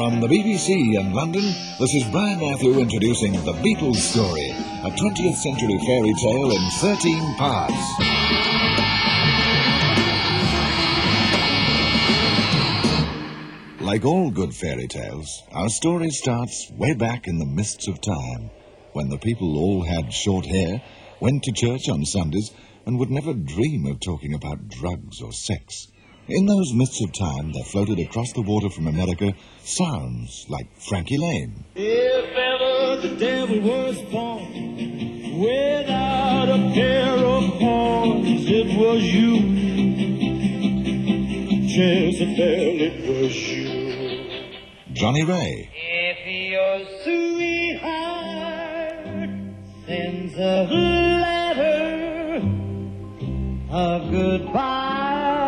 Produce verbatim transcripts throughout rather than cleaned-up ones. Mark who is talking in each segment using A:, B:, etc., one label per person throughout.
A: From the B B C in London, this is Brian Matthew introducing The Beatles Story, a twentieth century fairy tale in thirteen parts. Like all good fairy tales, our story starts way back in the mists of time, when the people all had short hair, went to church on Sundays, and would never dream of talking about drugs or sex. In those mists of time, there floated across the water from America sounds like Frankie Lane.
B: If ever the devil was born without a pair of horns, it was you. Jezebel, it was you.
A: Johnny Ray.
B: If your sweetheart sends a letter of goodbye,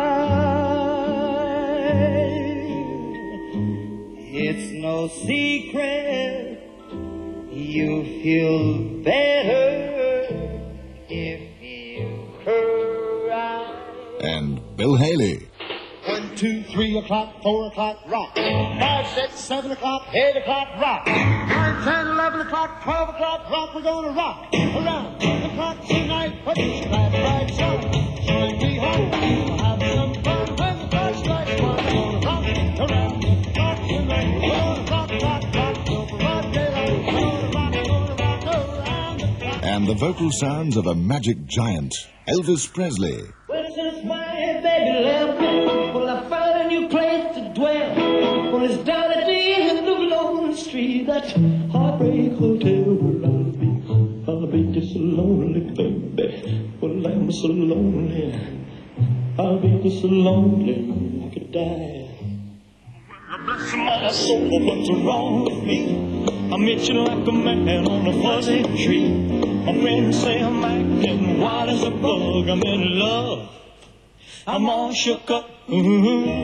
B: it's no secret you feel better if you cry.
A: And Bill Haley.
B: One, two, three o'clock, four o'clock, rock. Five, six, seven o'clock, eight o'clock, rock. Nine, ten, eleven o'clock, twelve o'clock, rock. We're gonna rock around the clock tonight. Put your glad rags on, join me home. We'll have some fun when the clock strikes one. We're gonna rock around the clock tonight. We're gonna rock, rock, rock till broad daylight. We're gonna rock, gonna rock around the clock.
A: And the vocal sounds of a magic giant, Elvis Presley.
B: Well, since my baby left me, well, I found a new place to dwell. Well, it's down at the end of Lonely Street, that heartbreak hotel where I'll be. I'll be just so lonely, baby. Well, I'm so lonely. I'll be just so lonely I could die. Well, bless my soul, what's wrong with me? I'm itching like a man on a fuzzy tree. My friends say I'm acting wild as a bug. I'm in love. I'm all shook up. Ooh,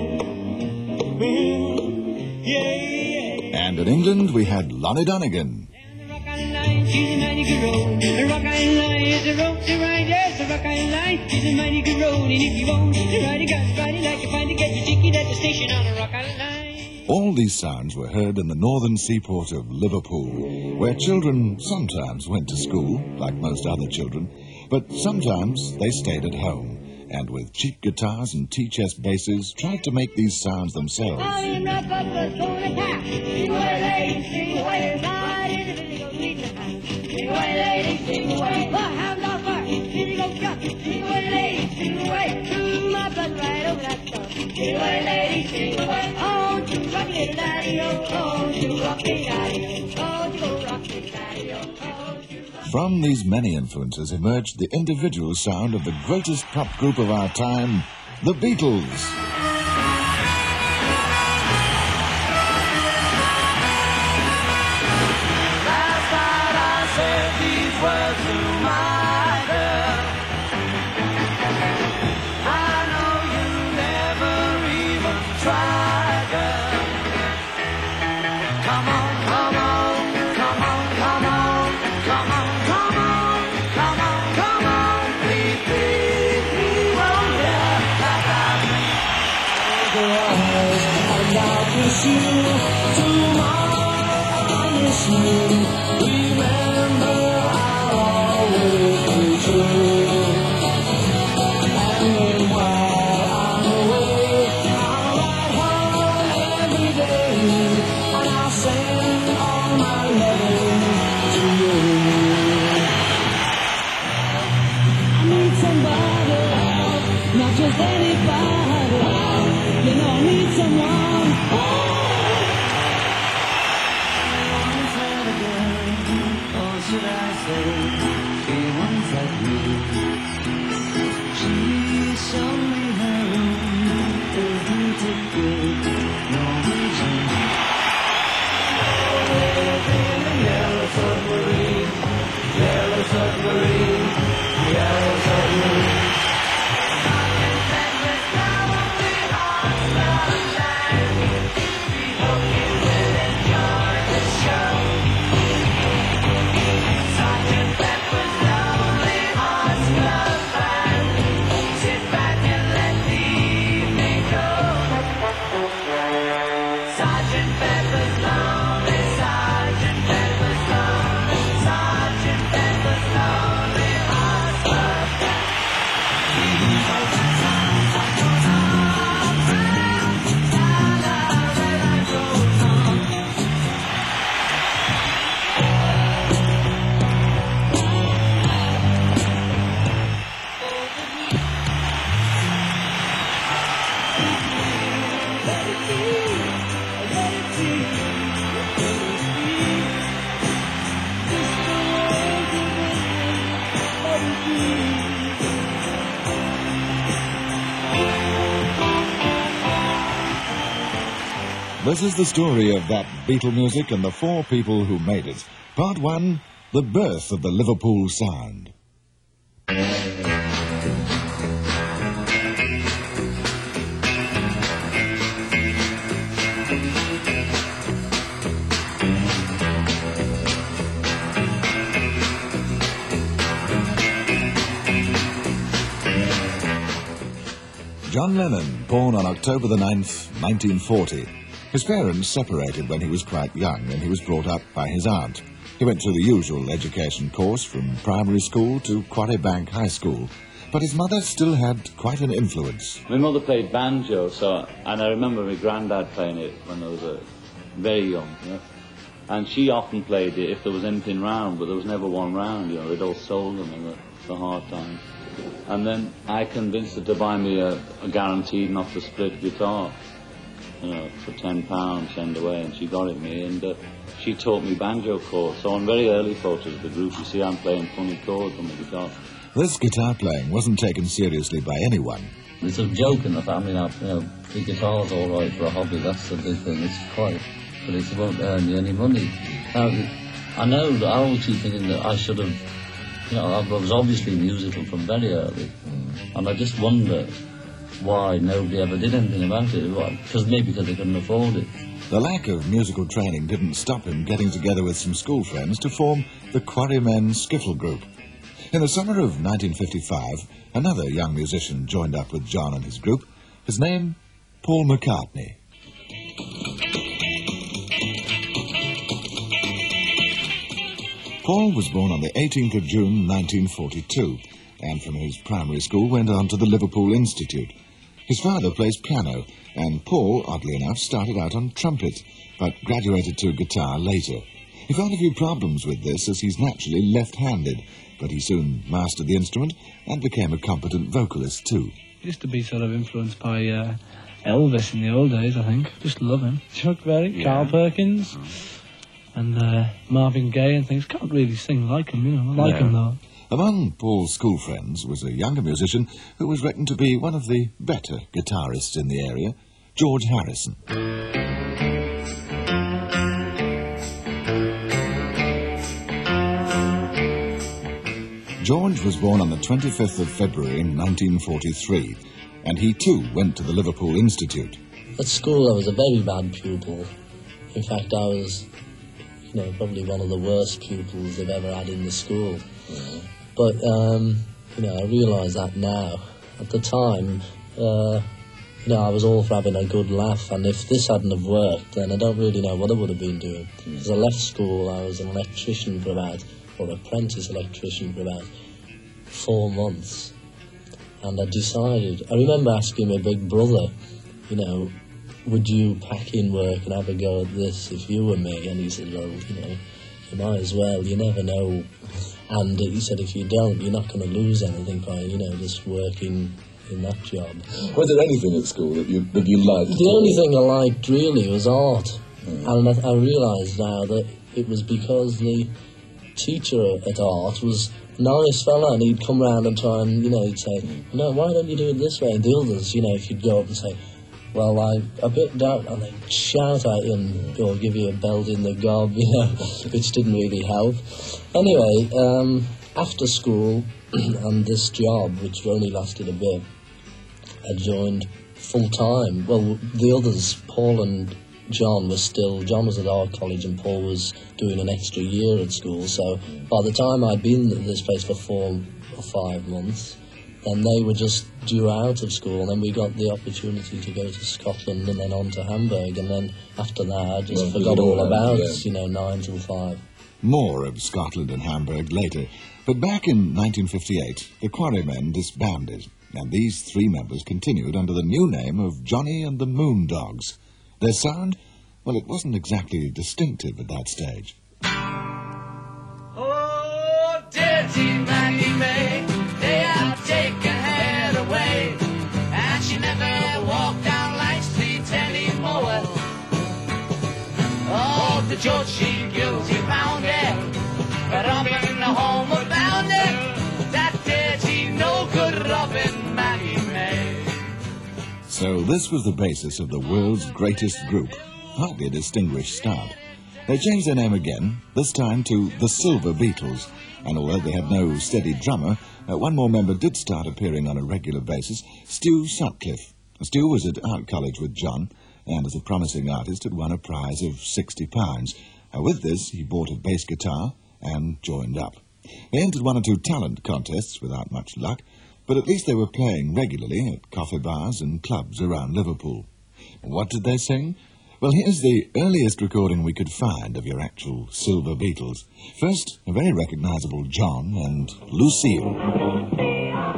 B: ooh, yeah, yeah.
A: And in England, we had Lonnie Donegan.
C: The Rock Island Line, she's a mighty good road. The Rock Island Line is the road to ride. Yes, the Rock Island Line, she's a mighty good road. And if you want to ride it, got to ride it like you find to get your ticket at the station on the Rock Island Line.
A: All these sounds were heard in the northern seaport of Liverpool, where children sometimes went to school, like most other children, but sometimes they stayed at home, and with cheap guitars and T-chest basses, tried to make these sounds themselves. From these many influences emerged the individual sound of the greatest pop group of our time, the Beatles.
B: Last night I said these words to my girl. I know you never even tried, girl. Come on, come on, come on, come on, come on, come on, come on, come on, please, please, please, won't you like I mean? I'd like to see you tomorrow, miss you. Remember, I'll always be true. And while I'm away, I'll ride home every day, and I'll send all my letters to you.
C: I need somebody, not just anybody. You know, I need someone.
B: Once had a girl, or should I say, she once had me. She showed me her room, isn't it good? No reason. In a yellow submarine, yellow submarine, yellow submarine.
A: This is the story of that Beatle music and the four people who made it. Part one, the birth of the Liverpool sound. John Lennon, born on October the ninth, nineteen forty. His parents separated when he was quite young, and he was brought up by his aunt. He went through the usual education course from primary school to Quarry Bank High School, but his mother still had quite an influence.
D: My mother played banjo, so and I remember my granddad playing it when I was uh, very young, you know. And she often played it if there was anything round, but there was never one round, you know. They'd all sold them in the, the hard times. And then I convinced her to buy me a, a guaranteed not to split guitar, you know, for ten pounds, send away, and she got it me, and uh, she taught me banjo chords. So on very early photos of the group, you see I'm playing funny chords on the guitar.
A: This guitar playing wasn't taken seriously by anyone.
E: It's a joke in the family now, you know, the guitar's all right for a hobby, that's the big thing, it's quite, but it won't earn you any money. Now, I know that I always keep thinking that I should have, you know, I was obviously musical from very early, and I just wonder why nobody ever did anything about it. Because maybe because they couldn't afford it.
A: The lack of musical training didn't stop him getting together with some school friends to form the Quarrymen Skiffle Group. In the summer of nineteen fifty-five, another young musician joined up with John and his group. His name, Paul McCartney. Paul was born on the eighteenth of June, nineteen forty-two, and from his primary school went on to the Liverpool Institute. His father plays piano, and Paul, oddly enough, started out on trumpet, but graduated to guitar later. He found a few problems with this, as he's naturally left-handed, but he soon mastered the instrument and became a competent vocalist too.
F: Used to be sort of influenced by uh, Elvis in the old days, I think. Just love him. Chuck Berry, yeah. Carl Perkins, mm. and uh, Marvin Gaye and things. Can't really sing like him, you know. I like
A: no.
F: him though.
A: Among Paul's school friends was a younger musician who was reckoned to be one of the better guitarists in the area, George Harrison. George was born on the twenty-fifth of February in nineteen forty-three, and he too went to the Liverpool Institute.
E: At school I was a very bad pupil. In fact, I was, you know, probably one of the worst pupils they've ever had in the school. Yeah. But, um, you know, I realise that now. At the time, uh, you know, I was all for having a good laugh, and if this hadn't have worked, then I don't really know what I would have been doing. Because I left school, I was an electrician for about, or apprentice electrician for about four months. And I decided, I remember asking my big brother, you know, would you pack in work and have a go at this if you were me? And he said, well, you know, you might as well, you never know. And he said, if you don't, you're not going to lose anything by, you know, just working in that job.
G: Was there anything at school that you that you liked?
E: The only thing I liked, really, was art. Mm. And I, I realise now that it was because the teacher at art was a nice fella, and he'd come round and try and, you know, he'd say, no, why don't you do it this way? And the others, you know, if you'd go up and say, well, I'm a bit down, and they'd shout at you and or give you a belt in the gob, you know, which didn't really help. Anyway, um, after school and this job, which only lasted a bit, I joined full-time. Well, the others, Paul and John, were still, John was at art college and Paul was doing an extra year at school, so by the time I'd been at this place for four or five months, then they were just due out of school, and then we got the opportunity to go to Scotland and then on to Hamburg, and then after that I just well, forgot all about, yeah. you know, nine till five.
A: More of Scotland and Hamburg later, but back in nineteen fifty-eight, the Quarrymen disbanded, and these three members continued under the new name of Johnny and the Moondogs. Their sound, well, it wasn't exactly distinctive at that stage.
B: Oh, dirty Maggie May, they have taken her away, and she never walked down Light Street anymore. Oh, the judge, she guilty found her, but up in the home of Bounder, that dirty, no good Robin Maggie May.
A: So this was the basis of the world's greatest group, hardly a distinguished start. They changed their name again, this time to the Silver Beatles, and although they had no steady drummer, uh, one more member did start appearing on a regular basis, Stu Sutcliffe. Stu was at art college with John, and as a promising artist had won a prize of sixty pounds. Uh, with this, he bought a bass guitar and joined up. They entered one or two talent contests without much luck, but at least they were playing regularly at coffee bars and clubs around Liverpool. What did they sing? Well, here's the earliest recording we could find of your actual Silver Beatles. First, a very recognisable John and Lucille.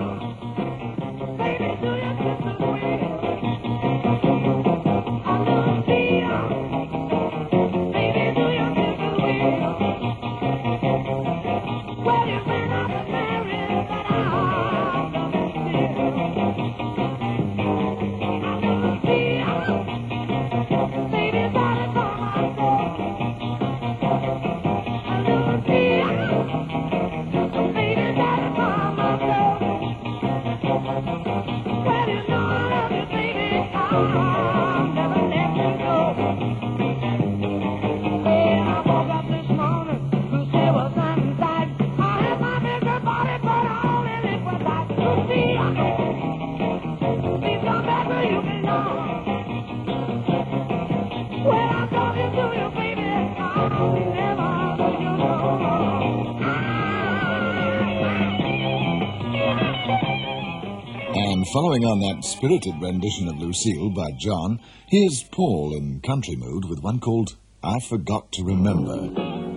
A: And following on that spirited rendition of Lucille by John, here's Paul in country mood with one called I Forgot to Remember.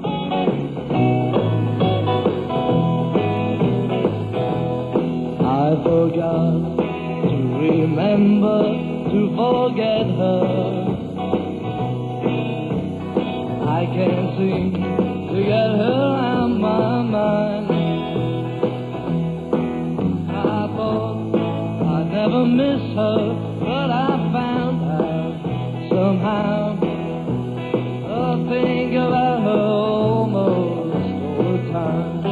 B: I forgot to remember to forget her. I can't seem to get her out my mind. I thought I'd never miss her, but I found out somehow. I think about her almost all the time.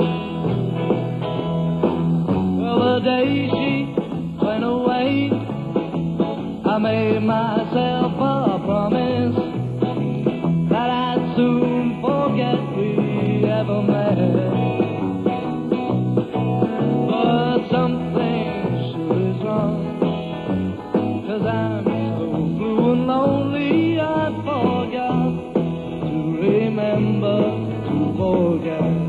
B: Well, the day she went away, I made myself a promise that I'd soon forget we ever met. But something sure is wrong, 'cause I'm so blue and lonely. I forgot to remember to forget.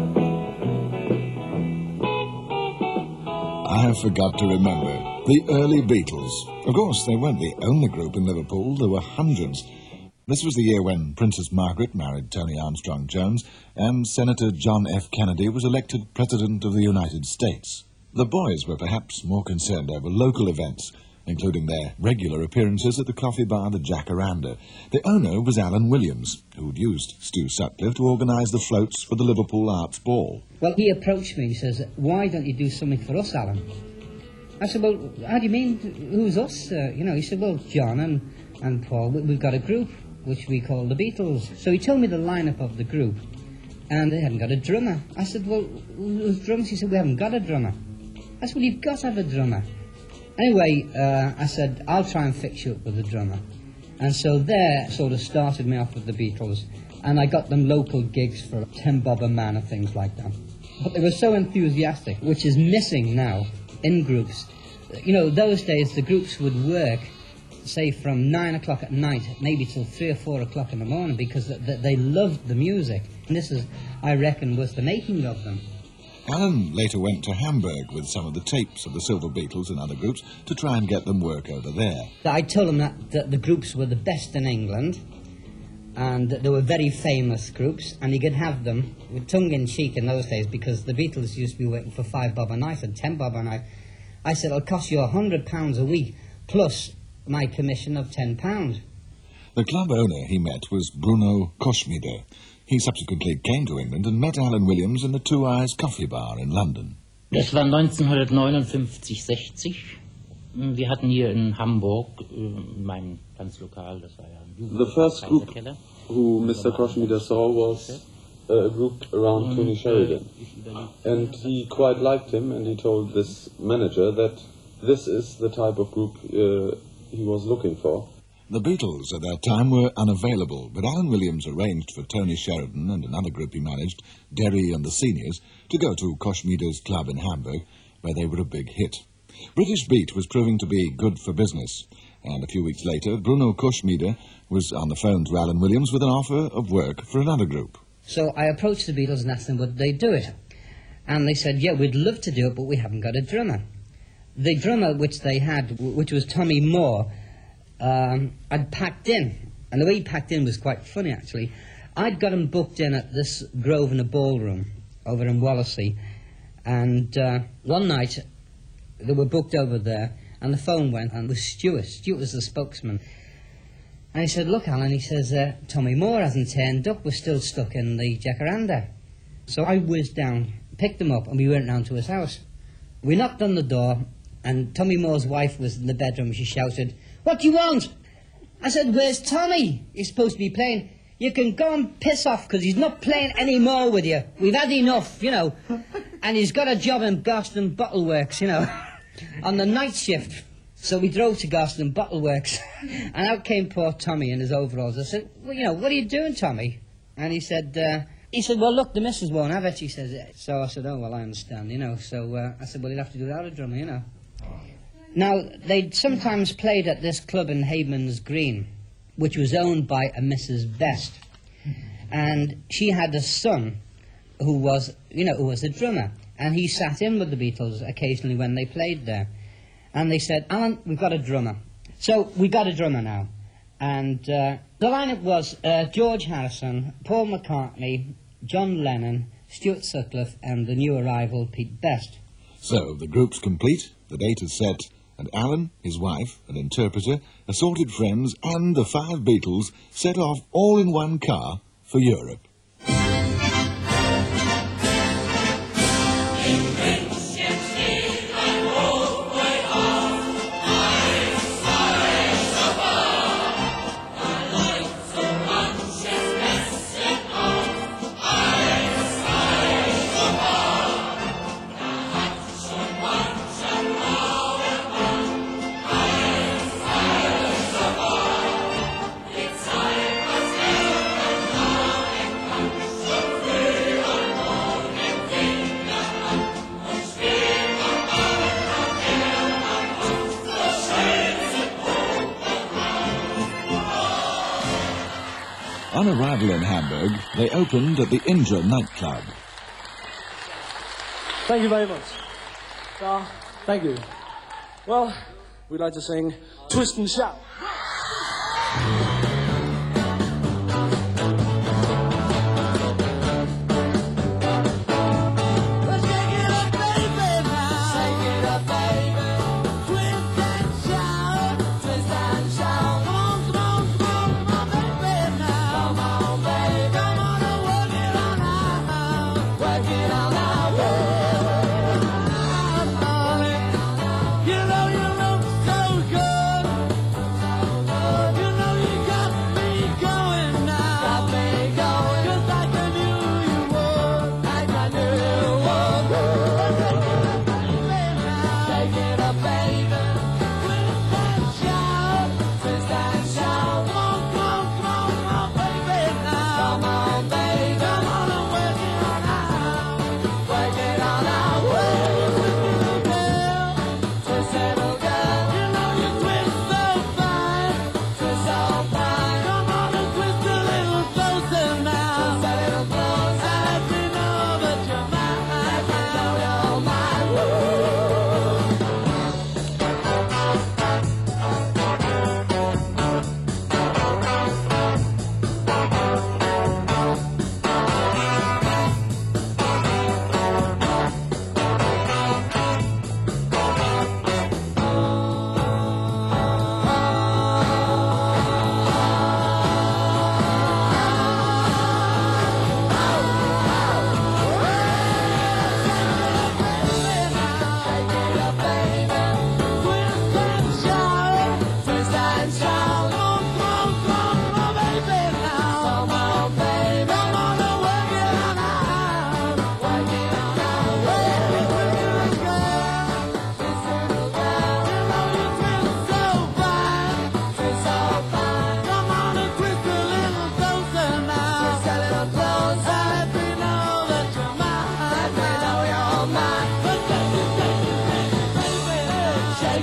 A: I Forgot to Remember. The early Beatles. Of course, they weren't the only group in Liverpool. There were hundreds. This was the year when Princess Margaret married Tony Armstrong-Jones and Senator John F. Kennedy was elected President of the United States. The boys were perhaps more concerned over local events, including their regular appearances at the coffee bar, the Jacaranda. The owner was Alan Williams, who'd used Stu Sutcliffe to organise the floats for the Liverpool Arts Ball.
H: Well, he approached me, he says, why don't you do something for us, Alan? I said, well, how do you mean, who's us? Uh, you know, he said, well, John and, and Paul, we, we've got a group which we call the Beatles. So he told me the lineup of the group, and they hadn't got a drummer. I said, well, who's drums? He said, we haven't got a drummer. I said, well, you've got to have a drummer. Anyway, uh, I said, I'll try and fix you up with a drummer. And so there sort of started me off with the Beatles, and I got them local gigs for ten bob a man and things like that. But they were so enthusiastic, which is missing now in groups. You know, those days the groups would work, say, from nine o'clock at night, maybe till three or four o'clock in the morning, because th- th- they loved the music. And this is, I reckon, was the making of them.
A: Alan later went to Hamburg with some of the tapes of the Silver Beatles and other groups to try and get them work over there.
H: I told him that, that the groups were the best in England, and that they were very famous groups, and he could have them with tongue-in-cheek in those days, because the Beatles used to be working for five bob a night and ten bob a night. I said, it'll cost you a hundred pounds a week, plus my commission of ten pounds.
A: The club owner he met was Bruno Koschmider. He subsequently came to England and met Alan Williams in the Two Eyes Coffee Bar in London.
I: Das war neunzehnhundertneunundfünfzig, sechzig. Wir hatten hier in Hamburg, in meinem Tanzlokal, das war ja ein Jugend-
J: The first group who Mister Koschmider saw was uh, a group around Tony Sheridan. And he quite liked him, and he told this manager that this is the type of group uh, he was looking for.
A: The Beatles at that time were unavailable, but Alan Williams arranged for Tony Sheridan and another group he managed, Derry and the Seniors, to go to Koschmider's club in Hamburg, where they were a big hit. British Beat was proving to be good for business, and a few weeks later, Bruno Koschmider was on the phone to Alan Williams with an offer of work for another group.
H: So I approached the Beatles and asked them would they do it. And they said, yeah, we'd love to do it, but we haven't got a drummer. The drummer which they had, which was Tommy Moore, um, I'd packed in. And the way he packed in was quite funny, actually. I'd got him booked in at this Grosvenor Ballroom over in Wallasey. And uh, one night, they were booked over there, and the phone went, and it was Stuart. Stuart was the spokesman. And he said, look, Alan, he says, uh, Tommy Moore hasn't turned up. We're still stuck in the Jacaranda. So I whizzed down, picked him up, and we went round to his house. We knocked on the door, and Tommy Moore's wife was in the bedroom. She shouted, what do you want? I said, where's Tommy? He's supposed to be playing. You can go and piss off, because he's not playing any more with you. We've had enough, you know. And he's got a job in Garston Bottle Works, you know, on the night shift. So we drove to Garston Bottle Works, and out came poor Tommy in his overalls. I said, well, you know, what are you doing, Tommy? And he said, uh, he said, well, look, the missus won't have it, he says. So I said, oh, well, I understand, you know. So uh, I said, well, you'll have to do without a drummer, you know. Now, they'd sometimes played at this club in Hayman's Green, which was owned by a Missus Best. And she had a son who was, you know, who was a drummer. And he sat in with the Beatles occasionally when they played there. And they said, Alan, we've got a drummer. So we got a drummer now. And uh, the lineup was uh, George Harrison, Paul McCartney, John Lennon, Stuart Sutcliffe, and the new arrival, Pete Best.
A: So, the group's complete, the date is set, and Alan, his wife, an interpreter, assorted friends, and the five Beatles set off all in one car for Europe. On arrival in Hamburg, they opened at the Indra nightclub.
K: Thank you very much. Uh, thank you. Well, we'd like to sing Twist and Shout. You know you look so good. You know you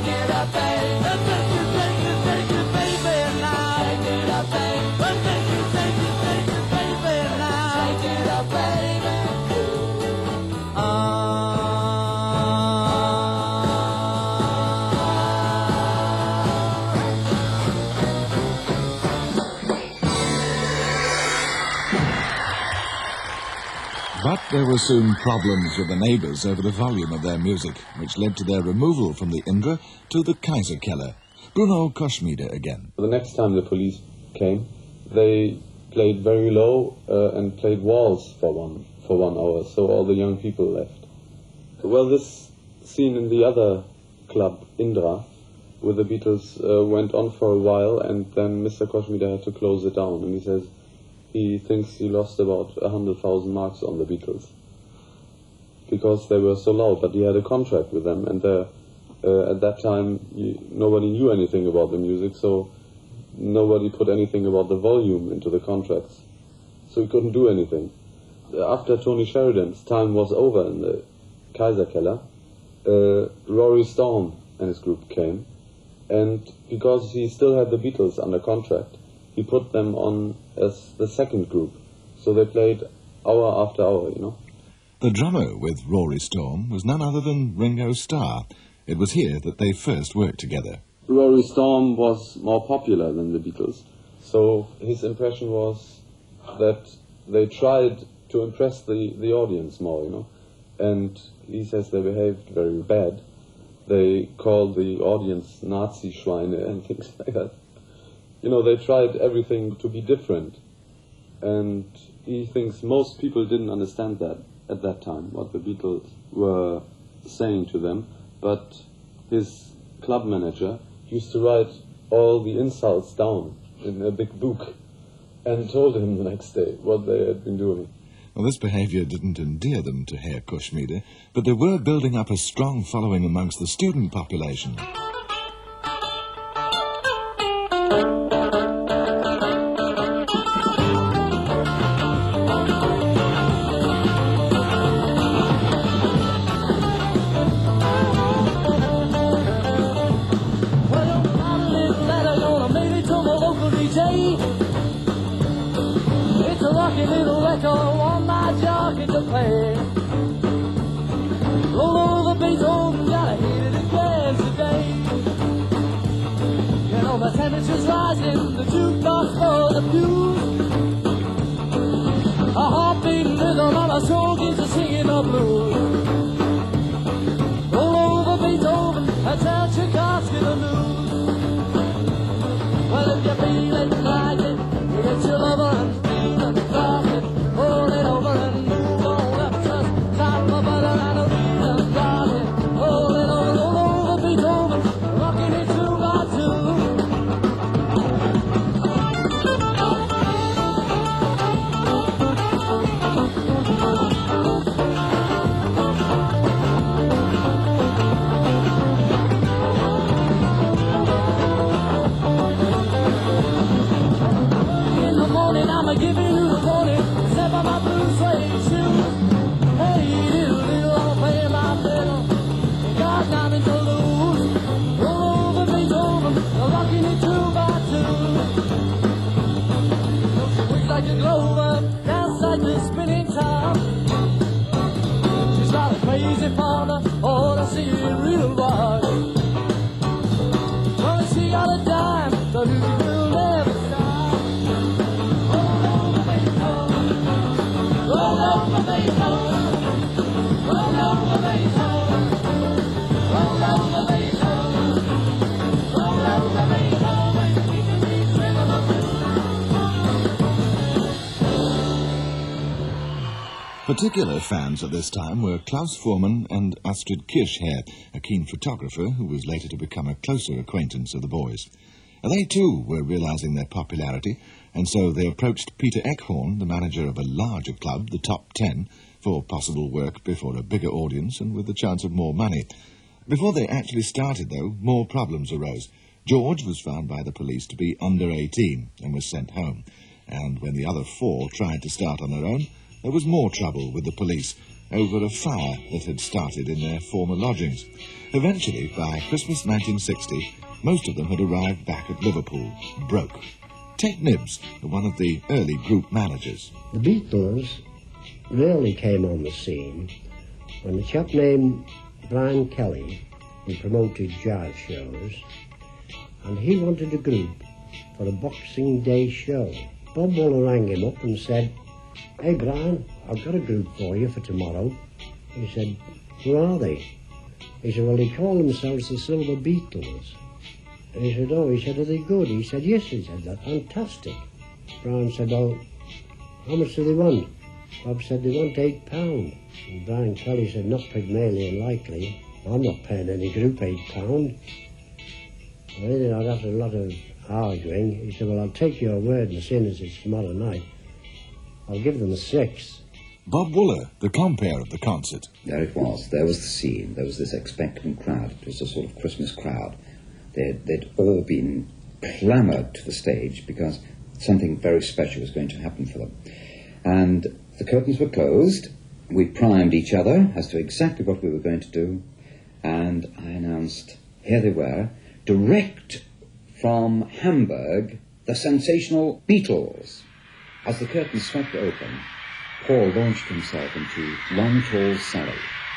B: it up, baby. Take it, take it, take it, baby, now. Take it up, baby. Take it, take it, take it, baby, now. Take it up, baby. Ah.
A: But there were soon problems with the neighbours over the volume of their music, which led to their removal from the Indra to the Kaiserkeller. Bruno Koschmiede again.
J: The next time the police came, they played very low uh, and played waltz for one for one hour, so all the young people left. Well, this scene in the other club, Indra, with the Beatles, uh, went on for a while, and then Mister Koschmiede had to close it down, and he says he thinks he lost about a hundred thousand marks on the Beatles because they were so loud. But he had a contract with them, and uh, uh, at that time you, nobody knew anything about the music, so nobody put anything about the volume into the contracts, so he couldn't do anything. After Tony Sheridan's time was over in the Kaiserkeller, uh, Rory Storm and his group came, and because he still had the Beatles under contract, he put them on as the second group. So they played hour after hour, you know.
A: The drummer with Rory Storm was none other than Ringo Starr. It was here that they first worked together.
J: Rory Storm was more popular than the Beatles, so his impression was that they tried to impress the, the audience more, you know. And he says they behaved very bad. They called the audience Nazi-Schweine and things like that. You know, they tried everything to be different, and he thinks most people didn't understand that at that time, what the Beatles were saying to them, but his club manager used to write all the insults down in a big book and told him the next day what they had been doing.
A: Well, this behaviour didn't endear them to Herr Koschmiede, but they were building up a strong following amongst the student population.
B: It's a lucky little echo on my jacket to play. Roll over Beethoven, gotta hit it again today. You know the temperature's rising, the jukebox for the blues. A heart-beating rhythm on my soul keeps us singing the blues. Roll over Beethoven, and tell Tchaikovsky the news. Well, if you're feeling like it, you get your lover and feel and cross it. Roll it over and move on up, just top of butter and a real and got it. Roll it over, roll over Beethoven, rocking it two by two. I'ma give you the warning, step on my blue suede shoes. Hey, little, little, I'ma play my fiddle. Got nothing to lose. Roll over Beethoven, rocking it two by two. Looks like a Glover, dance like the spinning top. She's got a crazy partner, oh, to see it real rock. Well, she got a dime, the music will never stop. Roll over Beethoven, roll over Beethoven, roll over Beethoven, roll over Beethoven, we can be criminal.
A: Particular fans at this time were Klaus Voormann and Astrid Kirchherr, a keen photographer who was later to become a closer acquaintance of the boys. They too were realising their popularity, and so they approached Peter Eckhorn, the manager of a larger club, the Top Ten, for possible work before a bigger audience and with the chance of more money. Before they actually started, though, more problems arose. George was found by the police to be under eighteen and was sent home. And when the other four tried to start on their own, there was more trouble with the police, over a fire that had started in their former lodgings. Eventually, by Christmas nineteen sixty, most of them had arrived back at Liverpool, broke. Ted Nibbs, one of the early group managers.
L: The Beatles really came on the scene when a chap named Brian Kelly, who promoted jazz shows, and he wanted a group for a Boxing Day show. Bob Wooler rang him up and said, "Hey Brian, I've got a group for you for tomorrow." He said, "Who are they?" He said, "Well, they call themselves the Silver Beatles." And he said, "Oh," he said, "are they good?" He said, "Yes," he said, "they're fantastic." Brian said, "Well, how much do they want?" Bob said, "They want eight pound." And Brian Kelly said, "Not Pygmalion likely. I'm not paying any group eight pound." And then after a lot of arguing, he said, "Well, I'll take your word, and seeing as it's tomorrow night, I'll give them a six."
A: Bob Wooler, the compere of the concert.
M: There it was. There was the scene. There was this expectant crowd. It was a sort of Christmas crowd. They'd, they'd all been clamoured to the stage because something very special was going to happen for them. And the curtains were closed. We primed each other as to exactly what we were going to do. And I announced, here they were, direct from Hamburg, the sensational Beatles. As the curtains swept open, Paul launched himself into Long Tall Sally.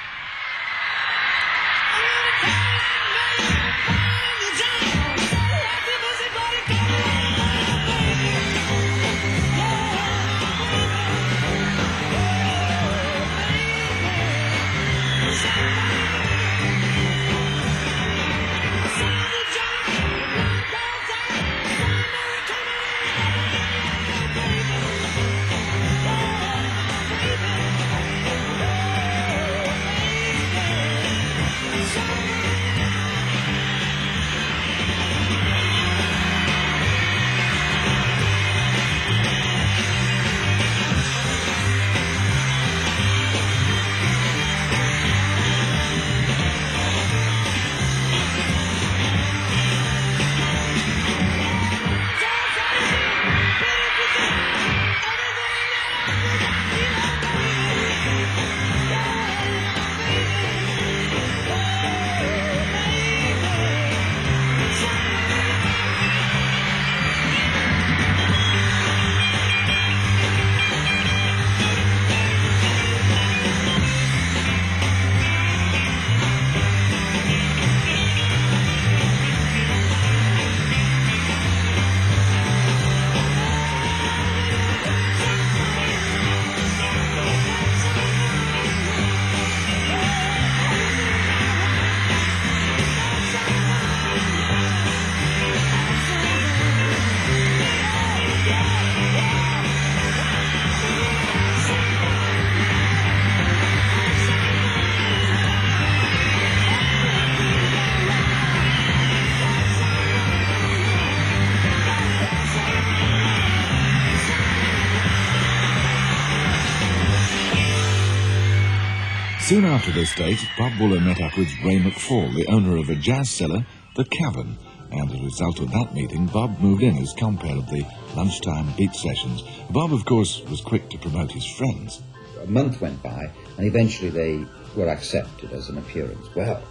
A: Soon after this date, Bob Wooler met up with Ray McFall, the owner of a jazz cellar, The Cavern, and as a result of that meeting, Bob moved in as compere of the lunchtime beat sessions. Bob, of course, was quick to promote his friends.
M: A month went by, and eventually they were accepted as an appearance. Well,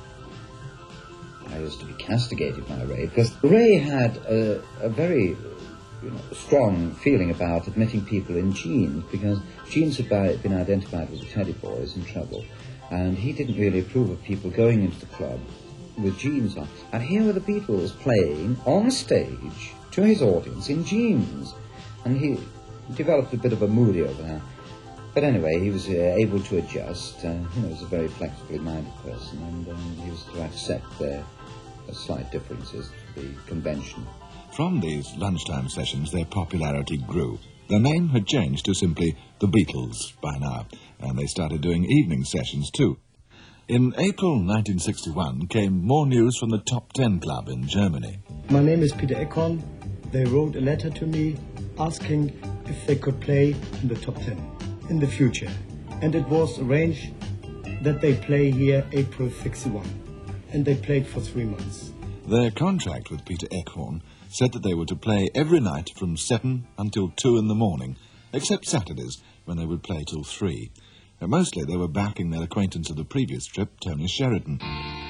M: I was to be castigated by Ray, because Ray had a, a very you know, strong feeling about admitting people in jeans, because jeans had been identified with the Teddy Boys in trouble, and he didn't really approve of people going into the club with jeans on. And here were the Beatles playing on stage to his audience in jeans, and he developed a bit of a moody over that. But anyway, he was uh, able to adjust. Uh, you know, he was a very flexibly minded person, and um, he was to accept their uh, slight differences to the convention.
A: From these lunchtime sessions, their popularity grew. Their name had changed to simply the Beatles by now, and they started doing evening sessions too. In April nineteen sixty-one came more news from the Top Ten Club in Germany.
N: My name is Peter Eckhorn. They wrote a letter to me asking if they could play in the Top Ten in the future. And it was arranged that they play here April sixty-one. And they played for three months.
A: Their contract with Peter Eckhorn said that they were to play every night from seven until two in the morning, except Saturdays, when they would play till three. And mostly they were backing their acquaintance of the previous trip, Tony Sheridan.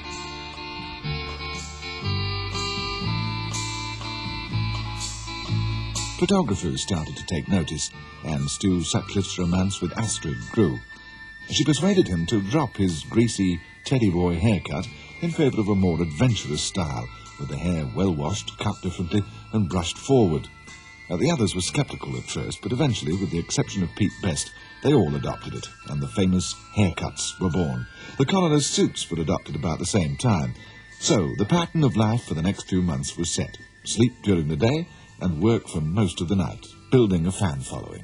A: Photographers started to take notice, and Stu Sutcliffe's romance with Astrid grew. She persuaded him to drop his greasy teddy boy haircut in favour of a more adventurous style, with the hair well washed, cut differently, and brushed forward. Now, the others were sceptical at first, but eventually, with the exception of Pete Best, they all adopted it, and the famous haircuts were born. The collarless suits were adopted about the same time. So, the pattern of life for the next few months was set. Sleep during the day, and work for most of the night, building a fan following.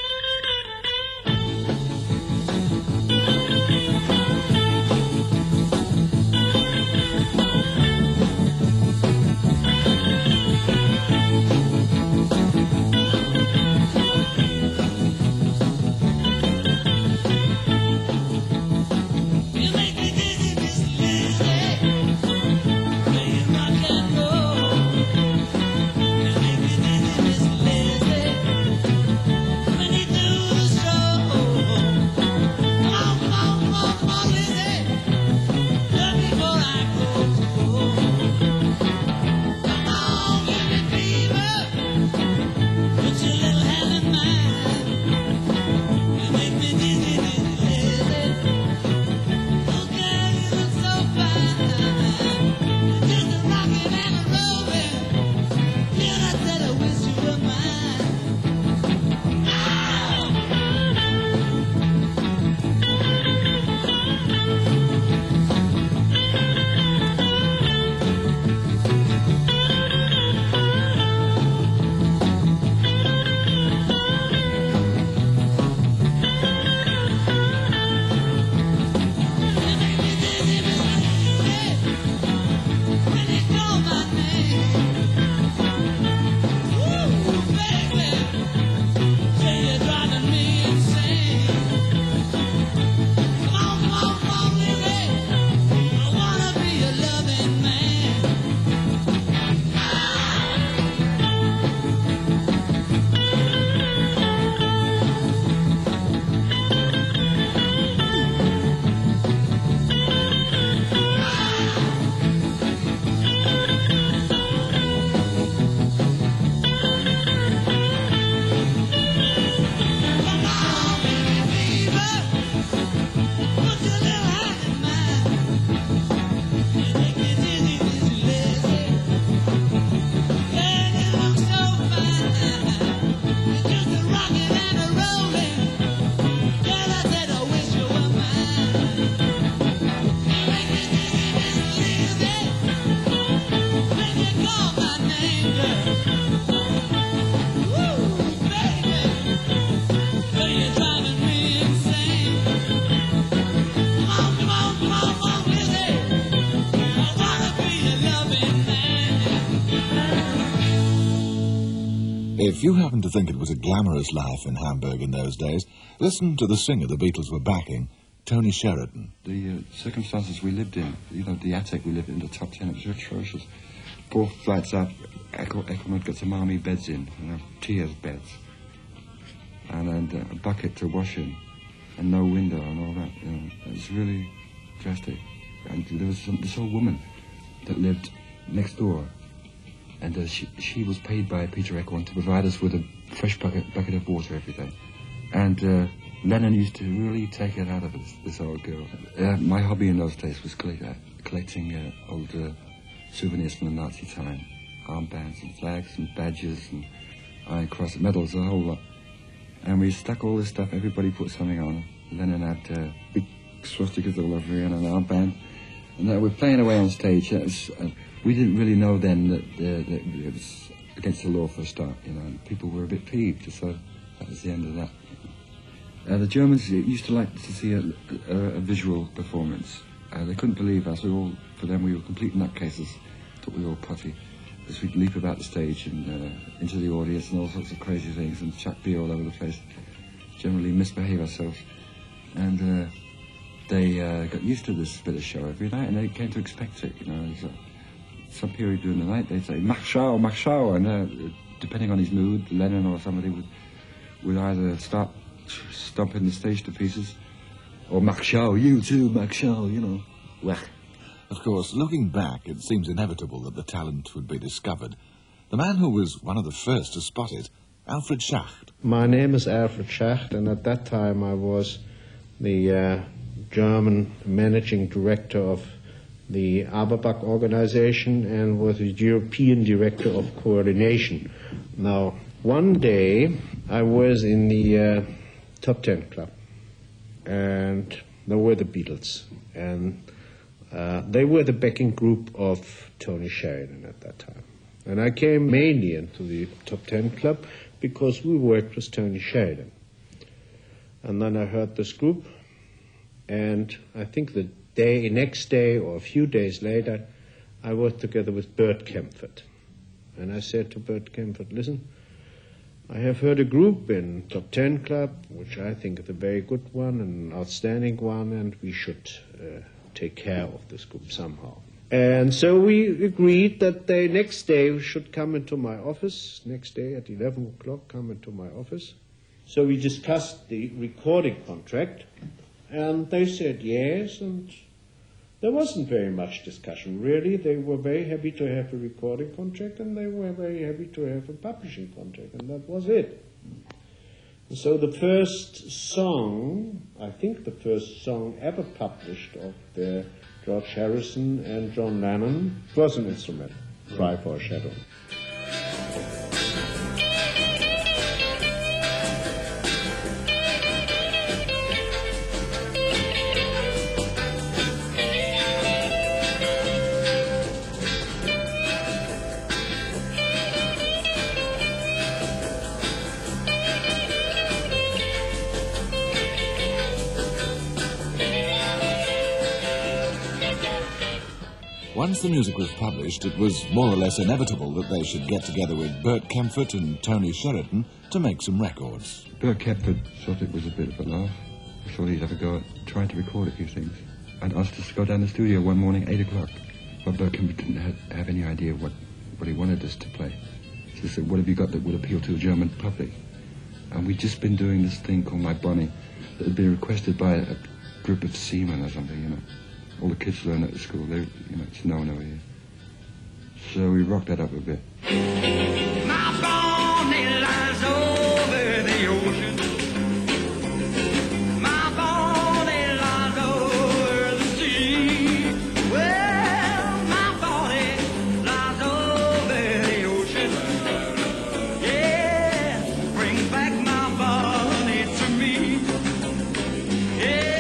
A: If you happen to think it was a glamorous life in Hamburg in those days, listen to the singer the Beatles were backing, Tony Sheridan.
O: The uh, circumstances we lived in, you know, the attic we lived in, the top ten, it was atrocious. Four flights up, Echo, Echo got some army beds in, you know, tiers beds, and, and uh, a bucket to wash in, and no window and all that. You know, it was really drastic. And there was some, this old woman that lived next door, and uh, she, she was paid by Peter Eckhorn to provide us with a fresh bucket, bucket of water every day. And uh, Lennon used to really take it out of us, this old girl. Uh, my hobby in those days was collect, uh, collecting uh, old uh, souvenirs from the Nazi time. Armbands and flags and badges and Iron Cross medals, a whole lot. And we stuck all this stuff, everybody put something on. Lennon had uh, big swastikas all over here and an armband. And uh, we're playing away on stage. Uh, was, uh, we didn't really know then that, uh, that it was against the law for a start, you know, and people were a bit peeved, so that was the end of that. Uh, the Germans used to like to see a, a, a visual performance. Uh, they couldn't believe us. We all, for them, we were complete nutcases. Thought we were all putty. As we'd leap about the stage and uh, into the audience and all sorts of crazy things and chuck beer all over the place. Generally misbehave ourselves. And uh, they uh, got used to this bit of show every night, and they came to expect it. You know, so some period during the night they'd say "Mach schau, mach schau," and uh, depending on his mood, Lennon or somebody would would either start stomping the stage to pieces, Or Marshall, you too, Marshall, you know. Well.
A: Of course, looking back, it seems inevitable that the talent would be discovered. The man who was one of the first to spot it, Alfred Schacht.
P: My name is Alfred Schacht, and at that time I was the uh, German managing director of the Aberbach organization and was the European director of coordination. Now, one day I was in the uh, top ten club, and there were the Beatles, and uh, they were the backing group of Tony Sheridan at that time. And I came mainly into the top ten club because we worked with Tony Sheridan. And then I heard this group, and I think the day, next day or a few days later, I worked together with Bert Kempfert. And I said to Bert Kempfert, listen, I have heard a group in Top Ten Club, which I think is a very good one, an outstanding one, and we should uh, take care of this group somehow. And so we agreed that the next day should come into my office, next day at eleven o'clock, come into my office. So we discussed the recording contract, and they said yes, and there wasn't very much discussion, really. They were very happy to have a recording contract, and they were very happy to have a publishing contract, and that was it. And so the first song, I think the first song ever published of the George Harrison and John Lennon was an instrument, Cry for a Shadow.
A: Once the music was published, it was more or less inevitable that they should get together with Bert Kempfert and Tony Sheridan to make some records.
O: Bert Kempfert thought it was a bit of a laugh. He thought he'd have a go at trying to record a few things, and asked us to go down to the studio one morning, eight o'clock. But Bert Kempfert didn't have, have any idea what, what he wanted us to play. So he said, what have you got that would appeal to the German public? And we'd just been doing this thing called My Bonnie that had been requested by a group of seamen or something, you know. All the kids learn at the school. They, you know, it's known over here. So we rocked that up a bit.
B: My bonnie lies over the ocean. My bonnie lies over the sea. Well, my bonnie lies over the ocean. Yeah, bring back my bonnie to me. Yeah.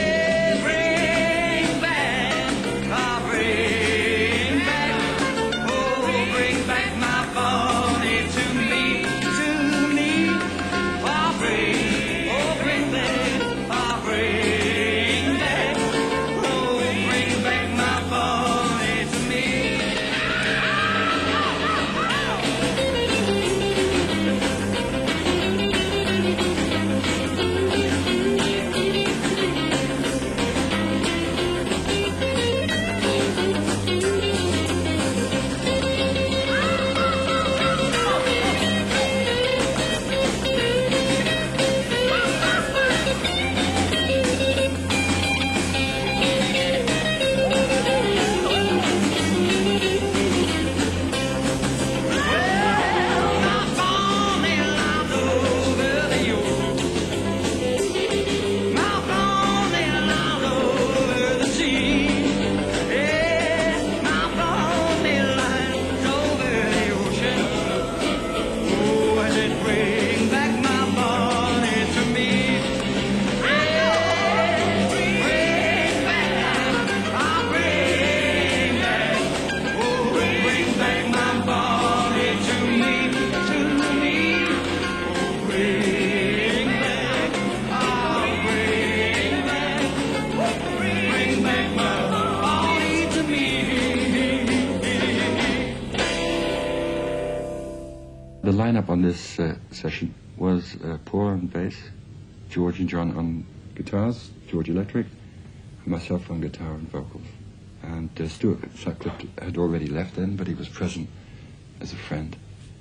O: The lineup on this uh, session was uh, Paul on bass, George and John on guitars, George electric, and myself on guitar and vocals. And uh, Stuart Sutcliffe had already left then, but he was present as a friend,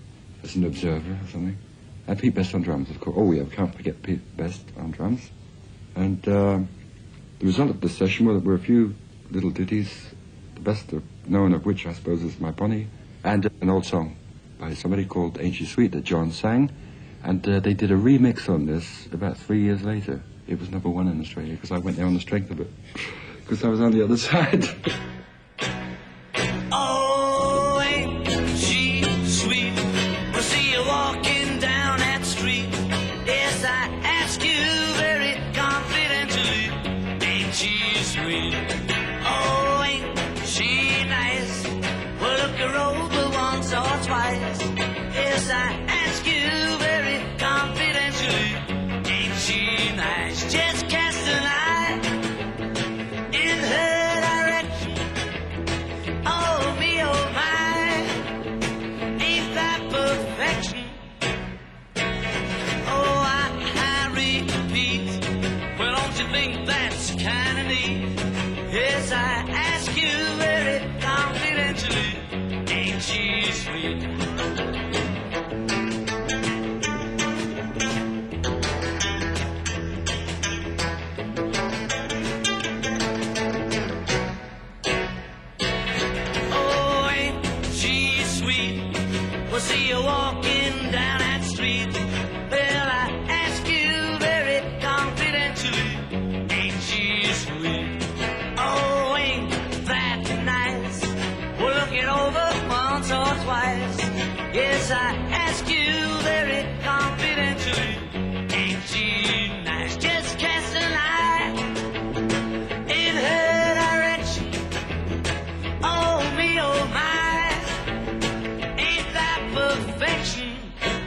O: as an observer or something. And Pete Best on drums, of course. Oh, yeah, we can't forget Pete Best on drums. And uh, the result of the session were, were a few little ditties, the best of, known of which I suppose is My Bonnie, and an old song by somebody called Ain't She Sweet that John sang, and uh, they did a remix on this about three years later. It was number one in Australia because I went there on the strength of it, because I was on the other side.
B: Oh, ain't she sweet? We'll see you walking down that street. Yes, I ask you very confidentially. Ain't she sweet? Oh, ain't she nice? Well, look her over once or twice. Yes, I ask you very confidentially. Ain't she nice? Just cast an eye in her direction. Oh, me, oh, my, ain't that perfection? Oh, I, I repeat, well, don't you think that's kind of neat? Yes, I ask you very confidentially, ain't she sweet? Oh, ain't she sweet? We'll see you walking down that street. Well, I ask you very confidentially, ain't she sweet? Oh, ain't that nice? We'll look it over once or twice. Yes, I ask you very confidentially, ain't she nice? Just cast an eye in her direction. Oh, me, oh, my, ain't that perfection?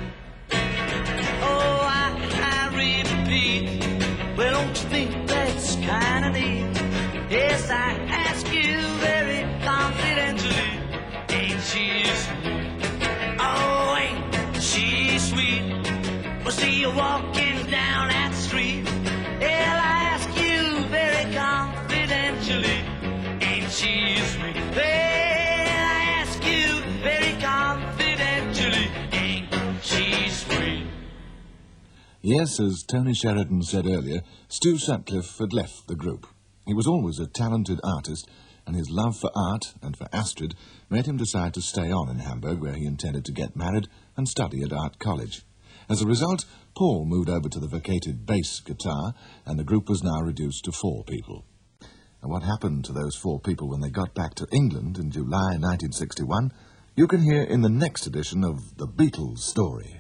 B: Oh, I, I repeat, well, don't you think that's kind of neat? Yes, I ask you very confidentially, ain't she sweet? Oh, ain't she sweet? We'll see you walking down that street. Well, I ask you very confidentially, ain't she sweet? Well, I ask you very confidentially, ain't she sweet?
A: Yes, as Tony Sheridan said earlier, Stu Sutcliffe had left the group. He was always a talented artist, and his love for art and for Astrid made him decide to stay on in Hamburg, where he intended to get married and study at art college. As a result, Paul moved over to the vacated bass guitar, and the group was now reduced to four people. And what happened to those four people when they got back to England in July nineteen sixty-one, you can hear in the next edition of The Beatles Story.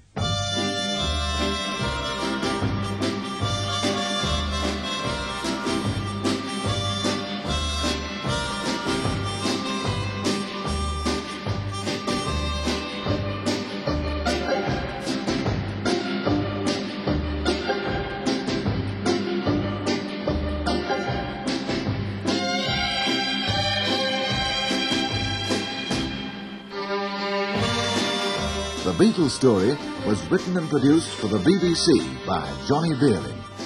A: The Beatles Story was written and produced for the B B C by Johnny Veerling.